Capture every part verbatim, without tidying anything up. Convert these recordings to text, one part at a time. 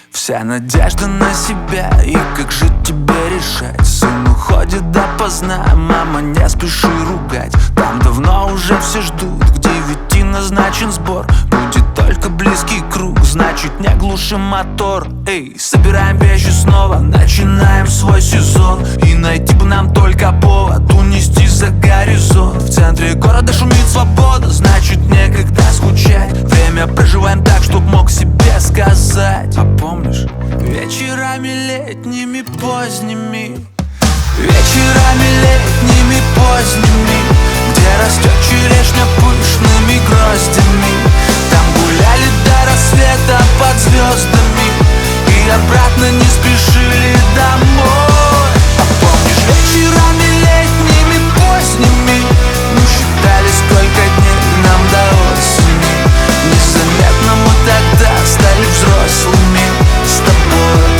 Вся надежда на себя, и как же тебе решать? Сын уходит допоздна, мама не спеши ругать. Там давно уже все ждут, к девяти назначен сбор. Будет только близкий круг, значит не глушим мотор. Эй, собираем вещи снова, начинаем свой сезон. И найти бы нам только повод унести за горизонт. В центре города шумит свобода, значит некогда скучать. Время проживаем так, чтоб мог себе сказать. А помнишь, вечерами летними поздними, вечерами летними поздними, где растет черешня пышными гроздями. Там гуляли до рассвета под звездами и обратно не спешили домой. А помнишь, вечерами летними поздними мы считали, сколько дней нам до осени. Незаметно мы тогда стали взрослыми с тобой.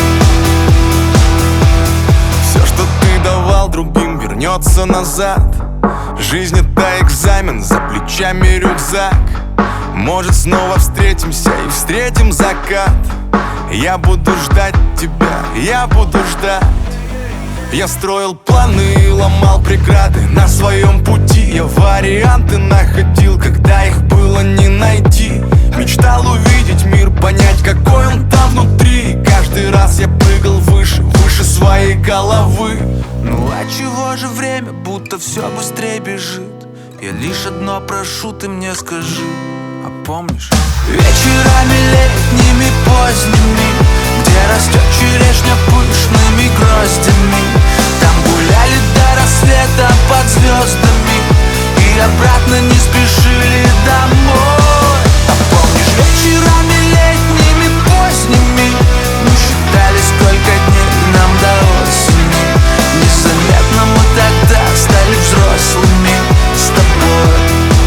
Все, что ты давал другим, вернется назад. Жизнь — это экзамен, за плечами рюкзак. Может, снова встретимся и встретим закат. Я буду ждать тебя, я буду ждать. Я строил планы, ломал преграды на своем пути. Я варианты находил, когда их было не найти. Мечтал увидеть мир, понять, какой он там внутри. Каждый раз я прыгал выше, выше своей головы. Ну а чего же время, будто все быстрее бежит? Я лишь одно прошу, ты мне скажи. А помнишь, вечерами летними поздними, где растет черешня пышными гроздями. Там гуляли до рассвета под звездами и обратно не спешили домой. А помнишь, вечерами летними поздними мы считали, сколько дней нам до осени. Незаметно мы тогда стали взрослыми с тобой.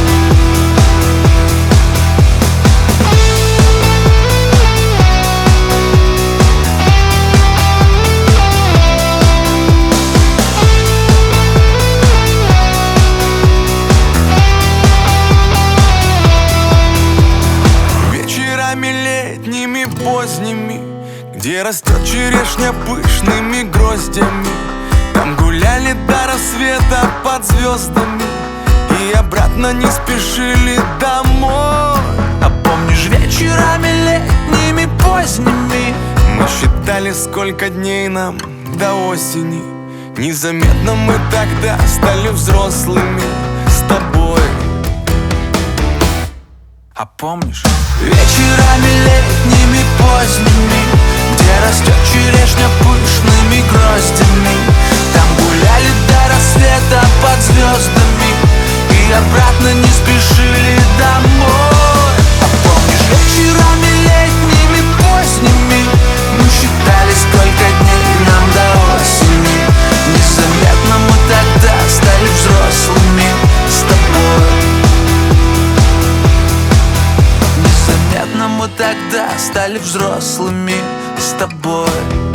Летними поздними, где растет черешня пышными гроздями. Там гуляли до рассвета под звездами и обратно не спешили домой. А помнишь, вечерами летними поздними мы считали, сколько дней нам до осени. Незаметно мы тогда стали взрослыми с тобой. А помнишь, вечерами летними поздними, где растет черешня пышными гроздями. Там гуляли до рассвета под звездами и обратно не спешили домой. А помнишь, вечерами летними поздними мы считали, сколько дней нам до осени. Незаметно мы тогда стали взрослыми с тобой. Незаметно мы тогда стали взрослыми с тобой.